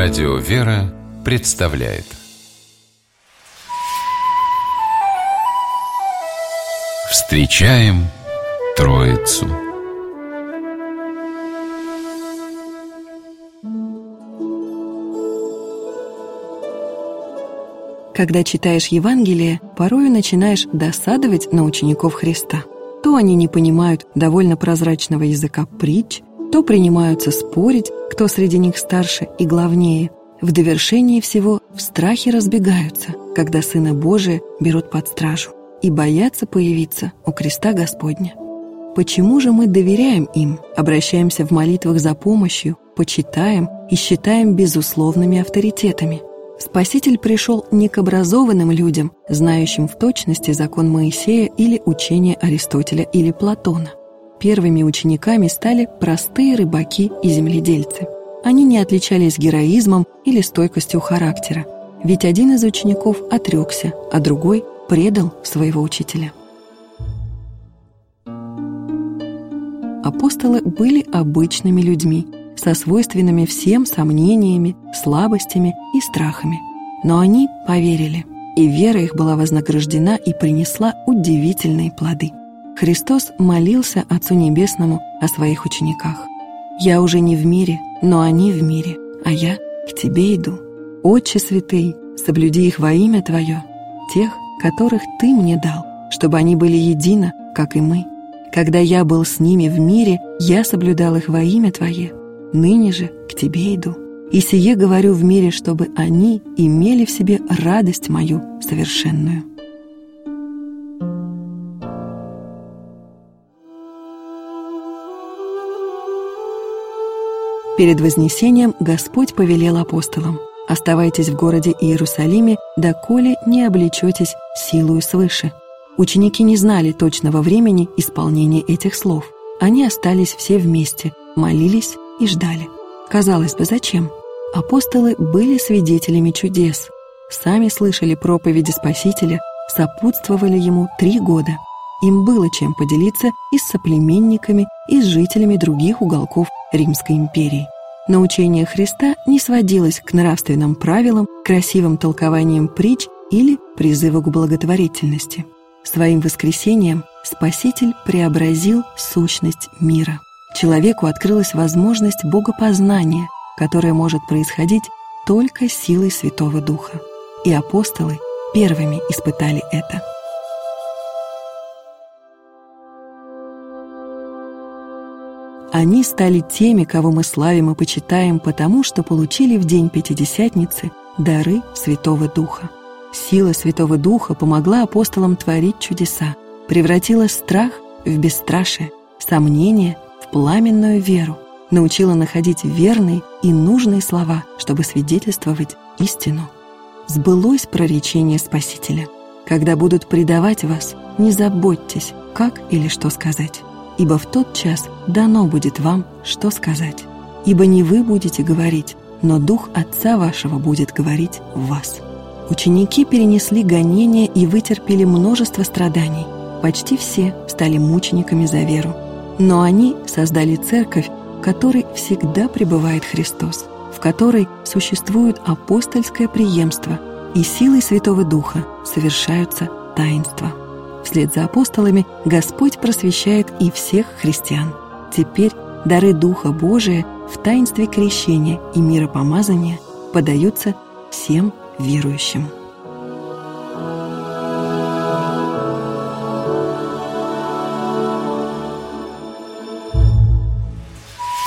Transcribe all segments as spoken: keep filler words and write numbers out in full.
Радио «Вера» представляет Встречаем Троицу. Когда читаешь Евангелие, порою начинаешь досадовать на учеников Христа. То они не понимают довольно прозрачного языка притч, то принимаются спорить, кто среди них старше и главнее. В довершении всего в страхе разбегаются, когда Сына Божия берут под стражу и боятся появиться у креста Господня. Почему же мы доверяем им, обращаемся в молитвах за помощью, почитаем и считаем безусловными авторитетами? Спаситель пришел не к образованным людям, знающим в точности закон Моисея или учение Аристотеля или Платона. Первыми учениками стали простые рыбаки и земледельцы. Они не отличались героизмом или стойкостью характера, ведь один из учеников отрекся, а другой предал своего учителя. Апостолы были обычными людьми, со свойственными всем сомнениями, слабостями и страхами. Но они поверили, и вера их была вознаграждена и принесла удивительные плоды. Христос молился Отцу Небесному о своих учениках. «Я уже не в мире, но они в мире, а я к Тебе иду. Отче святый, соблюди их во имя Твое, тех, которых Ты мне дал, чтобы они были едино, как и мы. Когда я был с ними в мире, я соблюдал их во имя Твое. Ныне же к Тебе иду. И сие говорю в мире, чтобы они имели в себе радость мою совершенную». Перед Вознесением Господь повелел апостолам: «Оставайтесь в городе Иерусалиме, доколе не облечетесь силою свыше». Ученики не знали точного времени исполнения этих слов. Они остались все вместе, молились и ждали. Казалось бы, зачем? Апостолы были свидетелями чудес, сами слышали проповеди Спасителя, сопутствовали Ему три года. Им было чем поделиться и с соплеменниками, и с жителями других уголков Римской империи. Но учение Христа не сводилось к нравственным правилам, красивым толкованиям притч или призыву к благотворительности. Своим воскресением Спаситель преобразил сущность мира. Человеку открылась возможность богопознания, которая может происходить только силой Святого Духа. И апостолы первыми испытали это. Они стали теми, кого мы славим и почитаем, потому что получили в день Пятидесятницы дары Святого Духа. Сила Святого Духа помогла апостолам творить чудеса, превратила страх в бесстрашие, сомнение в пламенную веру, научила находить верные и нужные слова, чтобы свидетельствовать истину. Сбылось проречение Спасителя: «Когда будут предавать вас, не заботьтесь, как или что сказать, ибо в тот час дано будет вам, что сказать. Ибо не вы будете говорить, но Дух Отца вашего будет говорить в вас». Ученики перенесли гонения и вытерпели множество страданий. Почти все стали мучениками за веру. Но они создали церковь, в которой всегда пребывает Христос, в которой существует апостольское преемство, и силой Святого Духа совершаются таинства. Вслед за апостолами Господь просвещает и всех христиан. Теперь дары Духа Божия в таинстве крещения и миропомазания подаются всем верующим.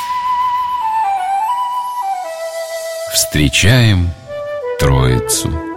Встречаем Троицу.